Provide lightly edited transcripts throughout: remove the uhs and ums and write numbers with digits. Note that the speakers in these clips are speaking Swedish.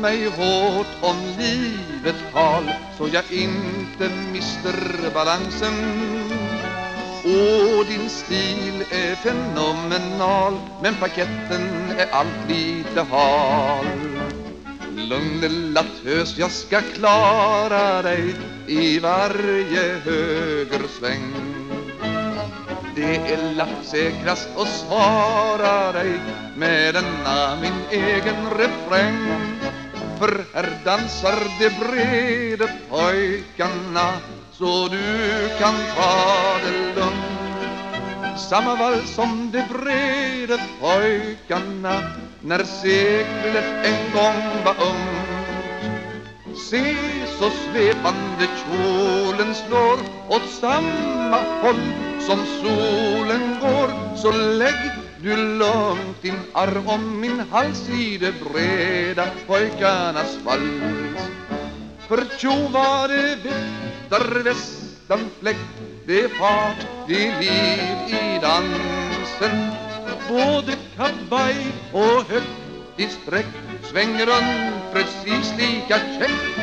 mig hårt om livets tal så jag inte mister balansen. Och din stil är fenomenal, men paketten är allt lite hal. Lugn lilla tös, jag ska klara dig i varje högersväng. Det är lappsäkrast att svara dig med denna min egen refräng. För här dansar de breda pojkarna så du kan ta det lugnt. Samma vals som de breda pojkarna när seklet en gång var ungt. Se så svepande kjolen slår åt samma håll som solen går, så lägg du lugnt din arm om min hals i de breda pojkarnas vals. För tjo var det vittar västanfläkt, det är fart, det är liv i dansen. Både kavaj och högt i sträck svänger runt precis lika käckt.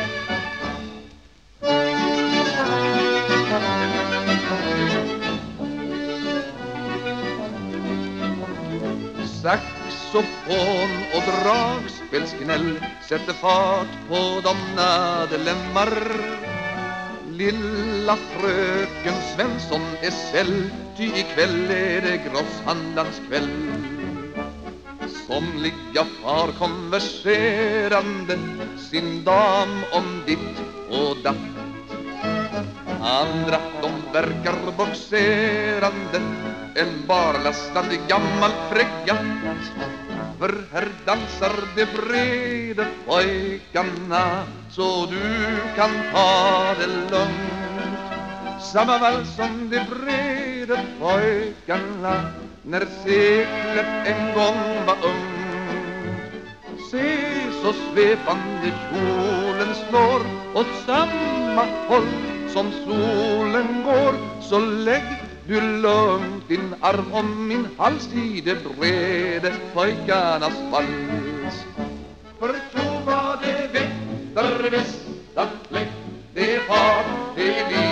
Saxofon och dragspelsknäll sätter fart på de nadelemmar. Lilla fröken Svensson är säll, ty ikväll är det grosshandlans kväll. Somliga far konverserande sin dam om ditt och datt. Andra de verkar boxerande en barlastande gammal fregatt. För här dansar de breda pojkarna så du kan ta det lugnt. Samma vals som de breda pojkarna när seklet en gång var ungt. Se så svepande kjolen slår åt samma håll som solen går, så lägg du lugnt din arm om min hals i de breda pojkarnas vals. För tjo var det vittar västanfläkt, det är fart, det är liv